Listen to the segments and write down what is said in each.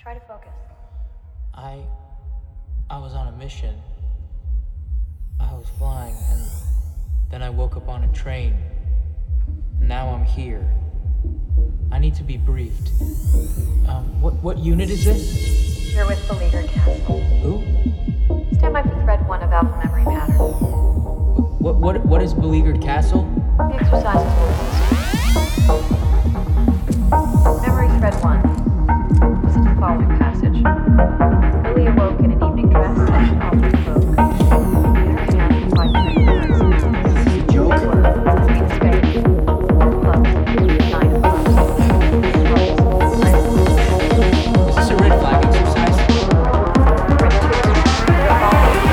Try to focus. I was on a mission. I was flying, and then I woke up on a train. Now I'm here. I need to be briefed. What unit is this? You're with Beleaguered Castle. Who? Stand by for thread 1 of Alpha Memory Matter. What is Beleaguered Castle? The exercises will assist. Memory thread 1. Listen to the following passage. Billy awoke in an evening dress and altered cloak. Computer command 5 seconds. This is a joke? Queen of spades. 4 clubs. 9 of clubs. Hearts. Is this a red flag exercise? Thread 2. The following.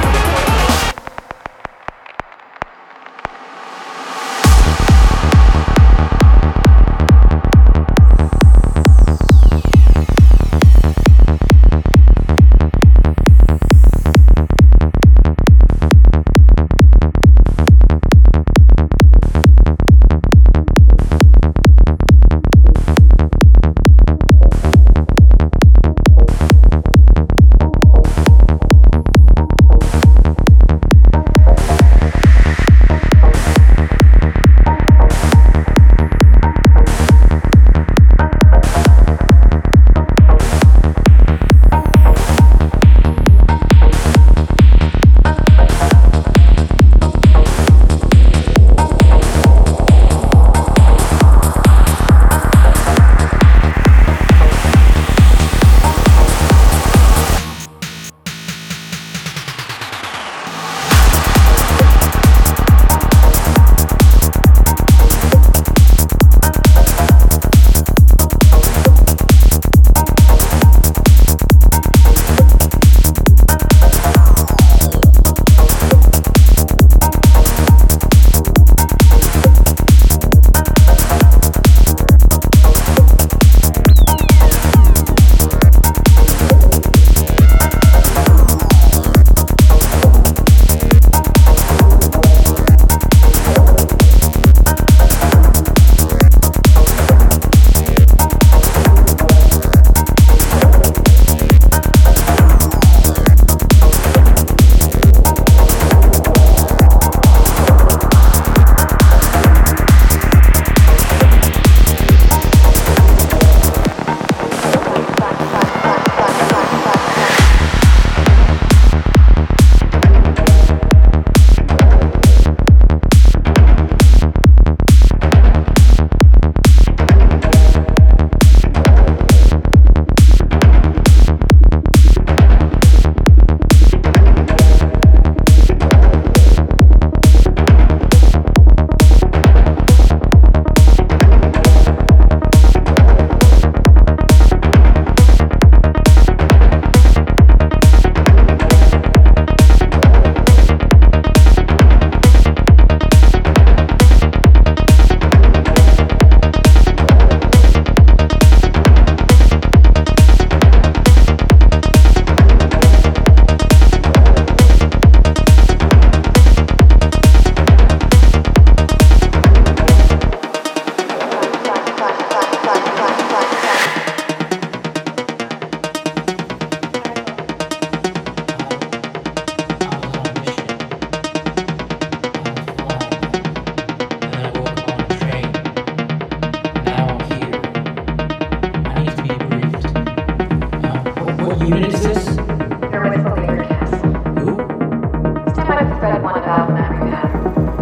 Unit is this? You're with Beleaguered Castle. Who? Stand by for thread 1 of Alpha Memory Matter.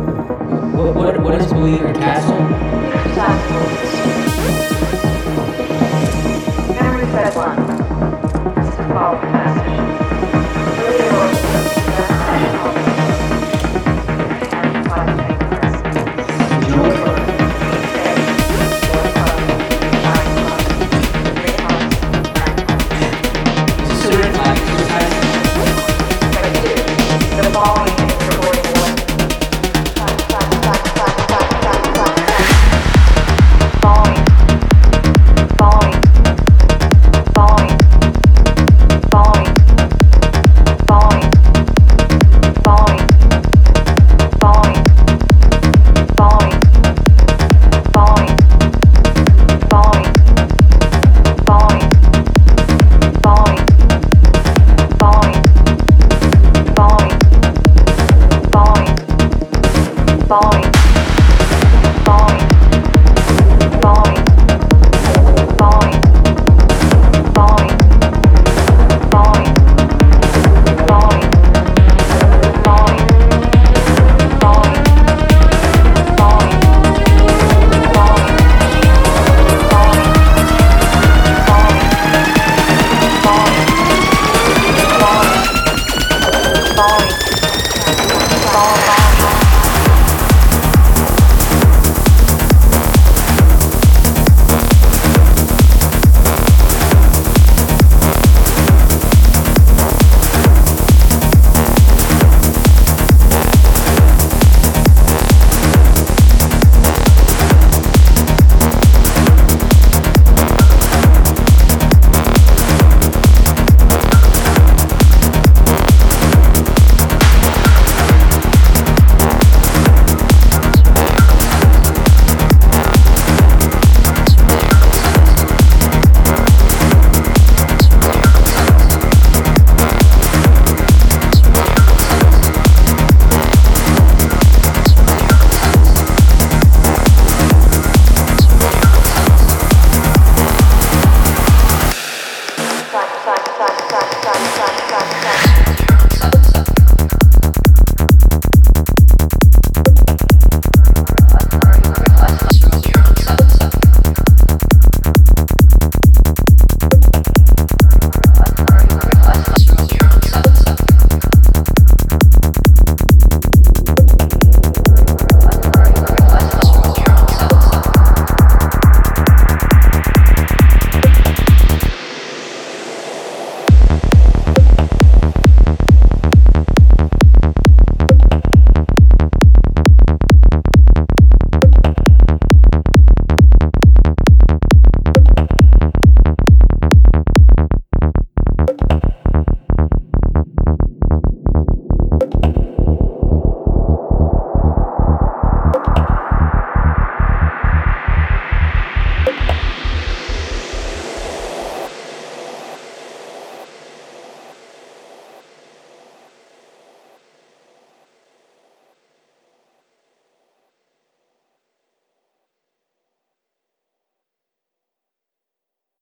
What is Beleaguered Castle? The exercises will assist. Memory thread 1. Listen to the following passage. Billy awoke in an evening dress and altered cloak.